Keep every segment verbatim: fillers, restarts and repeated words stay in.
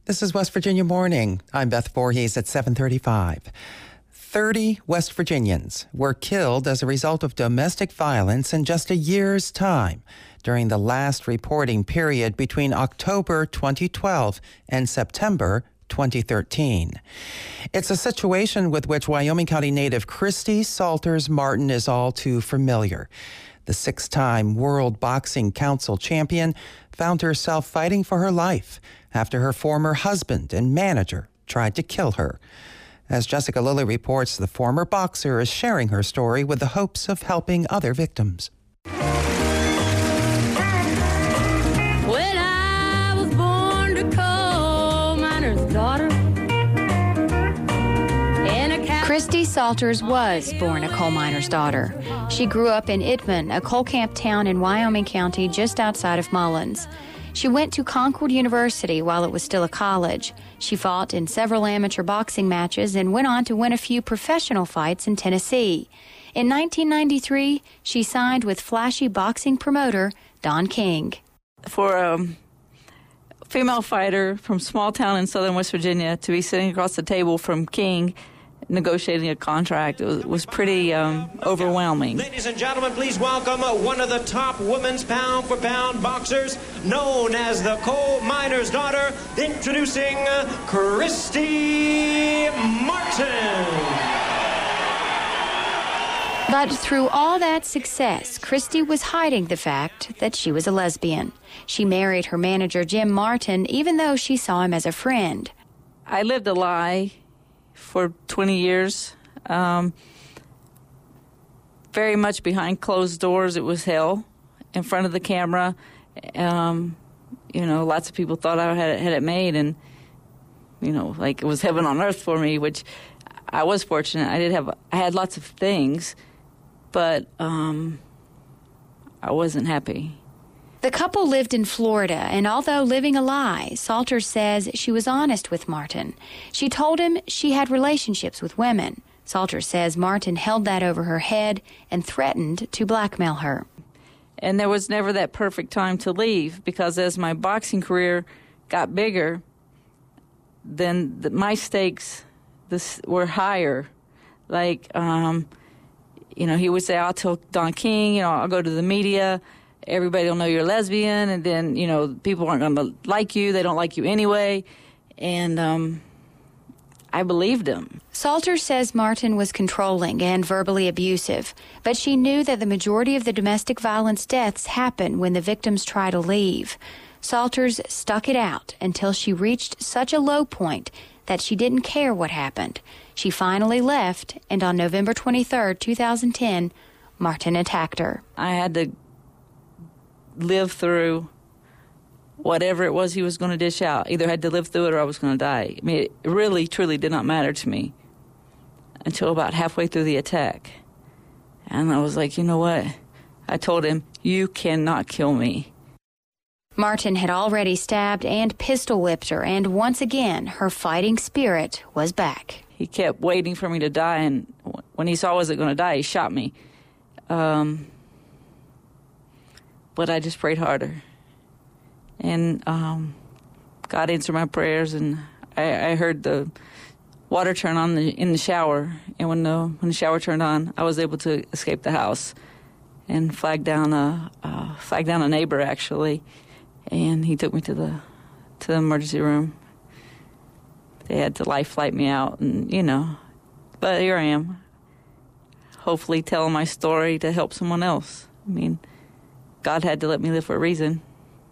This is West Virginia Morning. I'm Beth Voorhees at seven thirty-five. thirty West Virginians were killed as a result of domestic violence in just a year's time during the last reporting period between October twenty twelve and September twenty thirteen. It's a situation with which Wyoming County native Christy Salters Martin is all too familiar. The six-time World Boxing Council champion found herself fighting for her life after her former husband and manager tried to kill her. As Jessica Lilly reports, the former boxer is sharing her story with the hopes of helping other victims. When I was born to coal miner's daughter. Christy Salters was born a coal miner's daughter. She grew up in Itman, a coal camp town in Wyoming County just outside of Mullins. She went to Concord University while it was still a college. She fought in several amateur boxing matches and went on to win a few professional fights in Tennessee. In nineteen ninety-three, she signed with flashy boxing promoter Don King. For a female fighter from small town in southern West Virginia to be sitting across the table from King negotiating a contract, it was, was pretty um, overwhelming. Ladies and gentlemen, please welcome uh, one of the top women's pound-for-pound boxers, known as the coal miner's daughter, introducing uh, Christy Martin. But through all that success, Christy was hiding the fact that she was a lesbian. She married her manager, Jim Martin, even though she saw him as a friend. I lived a lie for twenty years. Um, very much behind closed doors, it was hell. In front of the camera, um, you know, lots of people thought I had it, had it made, and, you know, like it was heaven on earth for me, which I was fortunate. I did have, I had lots of things, but um, I wasn't happy. The couple lived in Florida, and although living a lie, Salters says she was honest with Martin. She told him she had relationships with women. Salters says Martin held that over her head and threatened to blackmail her. And there was never that perfect time to leave, because as my boxing career got bigger, then the, my stakes this, were higher. Like, um, you know, he would say, I'll tell Don King, you know, I'll go to the media, everybody will know you're lesbian, and then, you know, people aren't going to like you. They don't like you anyway. And um, I believed him. Salters says Martin was controlling and verbally abusive, but she knew that the majority of the domestic violence deaths happen when the victims try to leave. Salters stuck it out until she reached such a low point that she didn't care what happened. She finally left, and on November twenty-third, two thousand ten, Martin attacked her. I had to live through whatever it was he was going to dish out. Either I had to live through it or I was going to die. I mean, it really, truly did not matter to me until about halfway through the attack. And I was like, you know what? I told him, you cannot kill me. Martin had already stabbed and pistol whipped her, and once again, her fighting spirit was back. He kept waiting for me to die, and when he saw I wasn't going to die, he shot me. Um... But I just prayed harder. And um, God answered my prayers, and I, I heard the water turn on the, in the shower. And when the, when the shower turned on, I was able to escape the house and flag down a, uh, flag down a neighbor, actually. And he took me to the, to the emergency room. They had to life flight me out, and, you know. But here I am, hopefully telling my story to help someone else. I mean, God had to let me live for a reason.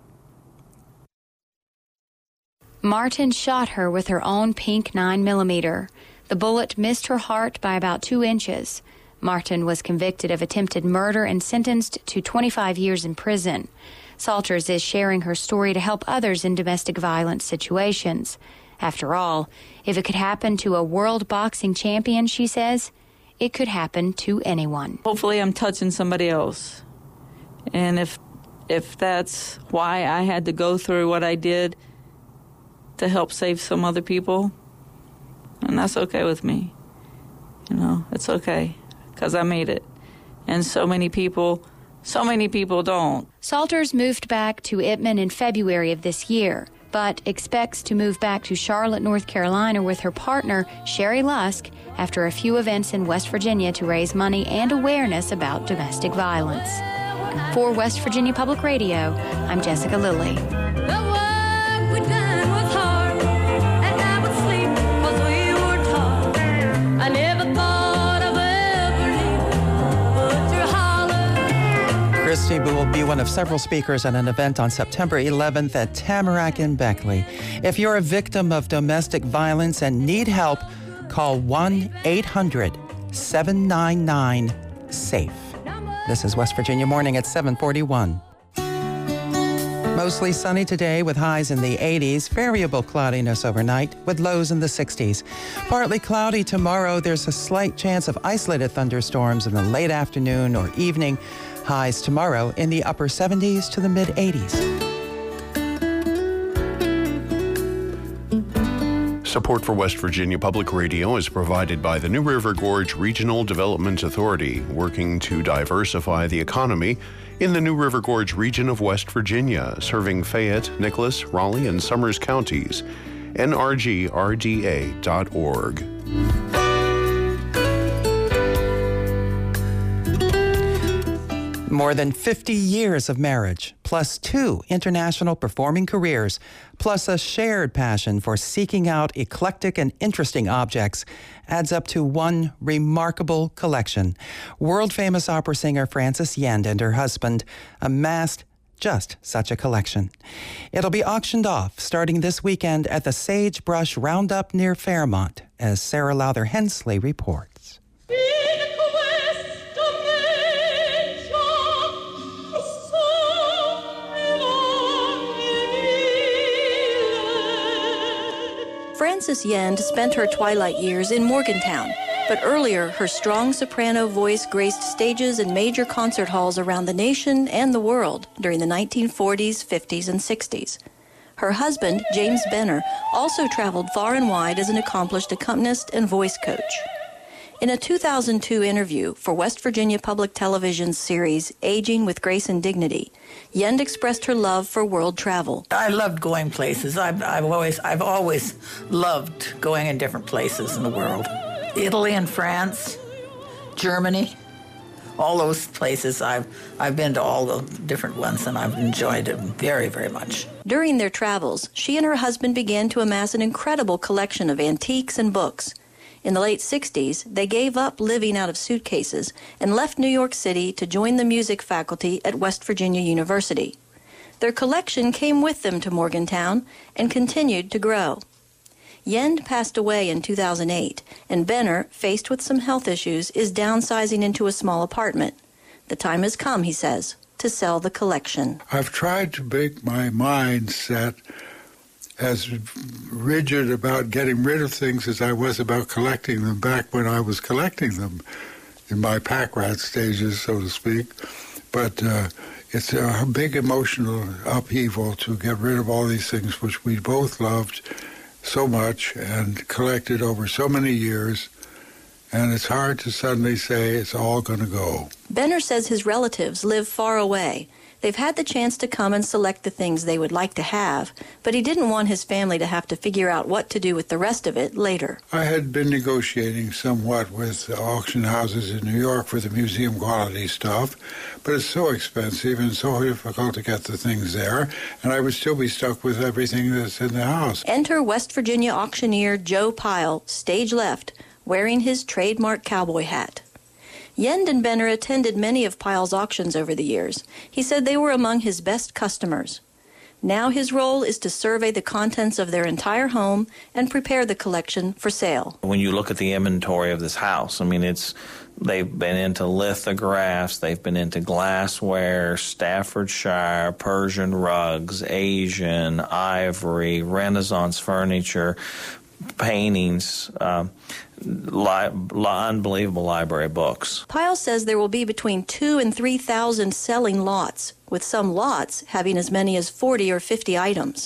Martin shot her with her own pink nine millimeter. The bullet missed her heart by about two inches. Martin was convicted of attempted murder and sentenced to twenty-five years in prison. Salters is sharing her story to help others in domestic violence situations. After all, if it could happen to a world boxing champion, she says, it could happen to anyone. Hopefully I'm touching somebody else. And if if that's why I had to go through what I did to help save some other people, and that's okay with me. You know, it's okay, because I made it. And so many people, so many people don't. Salters moved back to Itman in February of this year. but expects to move back to Charlotte, North Carolina with her partner, Sherry Lusk, after a few events in West Virginia to raise money and awareness about domestic violence. For West Virginia Public Radio, I'm Jessica Lilly. The work we done was hard, and I would sleep 'cause we were taught. I never thought of ever leaving, but to holler. Christy will be one of several speakers at an event on September eleventh at Tamarack in Beckley. If you're a victim of domestic violence and need help, call one eight hundred seven nine nine SAFE. This is West Virginia Morning at seven forty-one. Mostly sunny today with highs in the eighties, variable cloudiness overnight with lows in the sixties. Partly cloudy tomorrow. There's a slight chance of isolated thunderstorms in the late afternoon or evening. Highs tomorrow in the upper seventies to the mid eighties. Support for West Virginia Public Radio is provided by the New River Gorge Regional Development Authority, working to diversify the economy in the New River Gorge region of West Virginia, serving Fayette, Nicholas, Raleigh, and Summers counties. N R G R D A dot org. More than fifty years of marriage, plus two international performing careers, plus a shared passion for seeking out eclectic and interesting objects, adds up to one remarkable collection. World-famous opera singer Frances Yend and her husband amassed just such a collection. It'll be auctioned off starting this weekend at the Sagebrush Roundup near Fairmont, as Sarah Lowther Hensley reports. Frances Yend spent her twilight years in Morgantown, but earlier her strong soprano voice graced stages and major concert halls around the nation and the world during the nineteen forties, fifties, and sixties. Her husband, James Benner, also traveled far and wide as an accomplished accompanist and voice coach. In a two thousand two interview for West Virginia Public Television's series Aging with Grace and Dignity, Yend expressed her love for world travel. I loved going places. I've, I've always, I've always loved going in different places in the world. Italy and France, Germany, all those places. I've, I've been to all the different ones, and I've enjoyed it very, very much. During their travels, she and her husband began to amass an incredible collection of antiques and books. In the late sixties, they gave up living out of suitcases and left New York City to join the music faculty at West Virginia University. Their collection came with them to Morgantown and continued to grow. Yend passed away in two thousand eight, and Benner, faced with some health issues, is downsizing into a small apartment. The time has come, he says, to sell the collection. I've tried to make my mindset as rigid about getting rid of things as I was about collecting them back when I was collecting them in my pack rat stages, so to speak. But uh, it's a big emotional upheaval to get rid of all these things which we both loved so much and collected over so many years. And it's hard to suddenly say it's all going to go. Benner says his relatives live far away. They've had the chance to come and select the things they would like to have, but he didn't want his family to have to figure out what to do with the rest of it later. I had been negotiating somewhat with auction houses in New York for the museum quality stuff, but it's so expensive and so difficult to get the things there, and I would still be stuck with everything that's in the house. Enter West Virginia auctioneer Joe Pyle, stage left, wearing his trademark cowboy hat. Yend and Benner attended many of Pyle's auctions over the years. He said they were among his best customers. Now his role is to survey the contents of their entire home and prepare the collection for sale. When you look at the inventory of this house, I mean, it's they've been into lithographs, they've been into glassware, Staffordshire, Persian rugs, Asian, ivory, Renaissance furniture, paintings, um, li- li- unbelievable library books. Pyle says there will be between two and three thousand selling lots, with some lots having as many as forty or fifty items.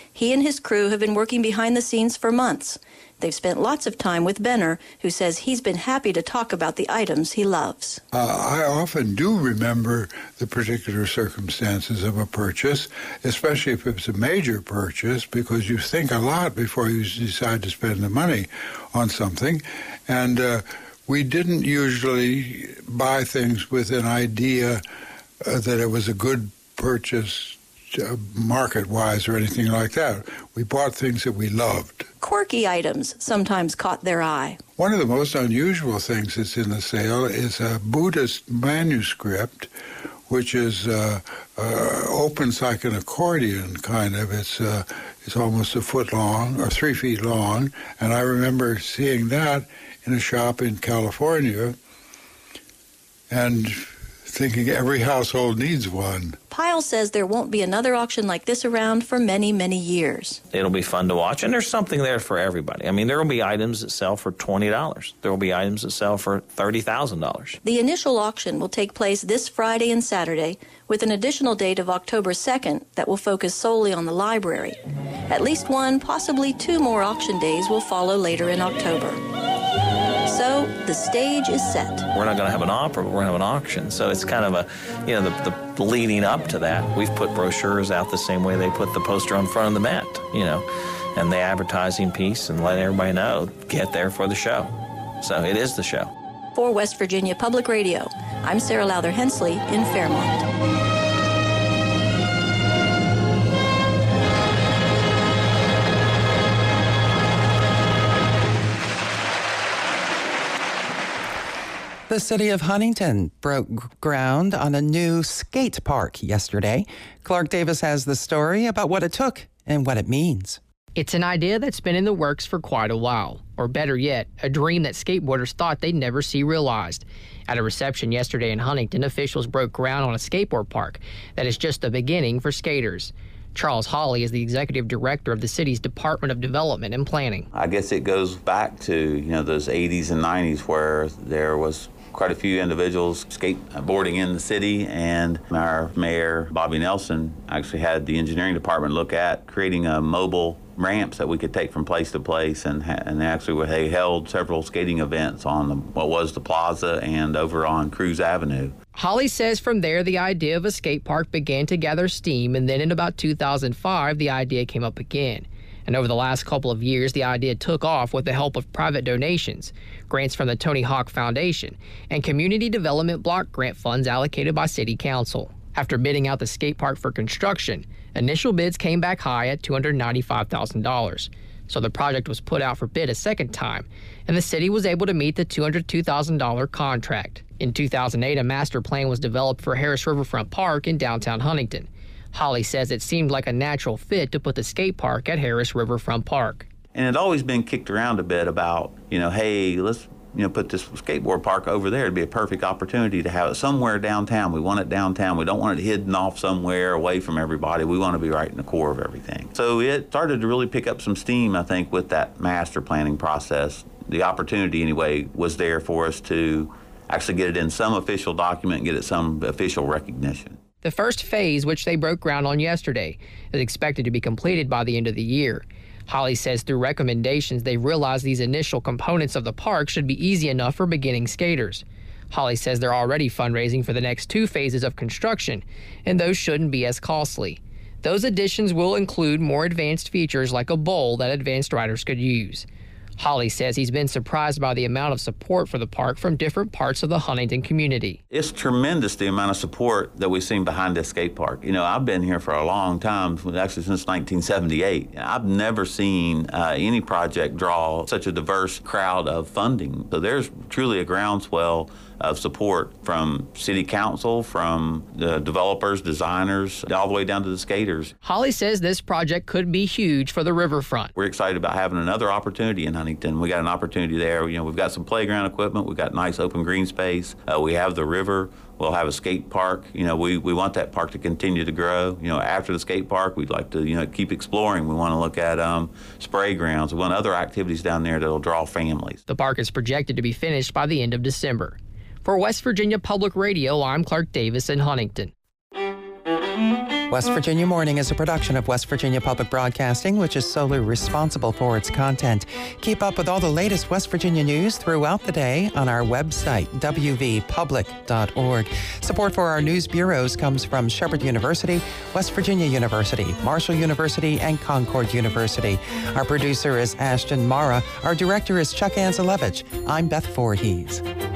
He and his crew have been working behind the scenes for months. They've spent lots of time with Benner, who says he's been happy to talk about the items he loves. Uh, I often do remember the particular circumstances of a purchase, especially if it's a major purchase, because you think a lot before you decide to spend the money on something. And uh, we didn't usually buy things with an idea uh, that it was a good purchase uh, market-wise or anything like that. We bought things that we loved. Quirky items sometimes caught their eye. One of the most unusual things that's in the sale is a Buddhist manuscript, which is uh, uh, opens like an accordion, kind of. It's uh, it's almost a foot long or three feet long, and I remember seeing that in a shop in California and thinking every household needs one. Pyle says there won't be another auction like this around for many, many years. It'll be fun to watch, and there's something there for everybody. I mean, there will be items that sell for twenty dollars. There will be items that sell for thirty thousand dollars. The initial auction will take place this Friday and Saturday, with an additional date of October second that will focus solely on the library. At least one, possibly two more auction days will follow later in October. So the stage is set. We're not going to have an opera, but we're going to have an auction. So it's kind of a, you know, the, the leading up to that. We've put brochures out the same way they put the poster on front of the Met, you know, and the advertising piece, and let everybody know, get there for the show. So it is the show. For West Virginia Public Radio, I'm Sarah Lowther Hensley in Fairmont. The city of Huntington broke ground on a new skate park yesterday. Clark Davis has the story about what it took and what it means. It's an idea that's been in the works for quite a while, or better yet, a dream that skateboarders thought they'd never see realized. At a reception yesterday in Huntington, officials broke ground on a skateboard park that is just the beginning for skaters. Charles Hawley is the executive director of the city's Department of Development and Planning. I guess it goes back to, you know, those eighties and nineties where there was quite a few individuals skateboarding in the city, and our mayor, Bobby Nelson, actually had the engineering department look at creating a mobile ramps that we could take from place to place, and ha- and actually they held several skating events on the, what was the plaza and over on Cruz Avenue. Holly says from there the idea of a skate park began to gather steam, and then in about two thousand five the idea came up again. And over the last couple of years, the idea took off with the help of private donations, grants from the Tony Hawk Foundation, and community development block grant funds allocated by City Council. After bidding out the skate park for construction, initial bids came back high at two hundred ninety-five thousand dollars. So the project was put out for bid a second time, and the city was able to meet the two hundred two thousand dollars contract. In two thousand eight, a master plan was developed for Harris Riverfront Park in downtown Huntington. Holly says it seemed like a natural fit to put the skate park at Harris Riverfront Park. And it had always been kicked around a bit about, you know, hey, let's, you know, put this skateboard park over there. It'd be a perfect opportunity to have it somewhere downtown. We want it downtown. We don't want it hidden off somewhere away from everybody. We want to be right in the core of everything. So it started to really pick up some steam, I think, with that master planning process. The opportunity, anyway, was there for us to actually get it in some official document and get it some official recognition. The first phase, which they broke ground on yesterday, is expected to be completed by the end of the year. Holly says through recommendations, they've realized these initial components of the park should be easy enough for beginning skaters. Holly says they're already fundraising for the next two phases of construction, and those shouldn't be as costly. Those additions will include more advanced features like a bowl that advanced riders could use. Holly says he's been surprised by the amount of support for the park from different parts of the Huntington community. It's tremendous, the amount of support that we've seen behind this skate park. You know, I've been here for a long time, actually since nineteen seventy-eight. I've never seen uh, any project draw such a diverse crowd of funding. So there's truly a groundswell of support from city council, from the developers, designers, all the way down to the skaters. Holly says this project could be huge for the riverfront. We're excited about having another opportunity in Huntington. We got an opportunity there. You know, we've got some playground equipment. We've got nice open green space. Uh, we have the river. We'll have a skate park. You know, we, we want that park to continue to grow. You know, after the skate park, we'd like to, you know, keep exploring. We want to look at um, spray grounds. We want other activities down there that'll draw families. The park is projected to be finished by the end of December. For West Virginia Public Radio, I'm Clark Davis in Huntington. West Virginia Morning is a production of West Virginia Public Broadcasting, which is solely responsible for its content. Keep up with all the latest West Virginia news throughout the day on our website, w v public dot org. Support for our news bureaus comes from Shepherd University, West Virginia University, Marshall University, and Concord University. Our producer is Ashton Mara. Our director is Chuck Anzelevich. I'm Beth Voorhees.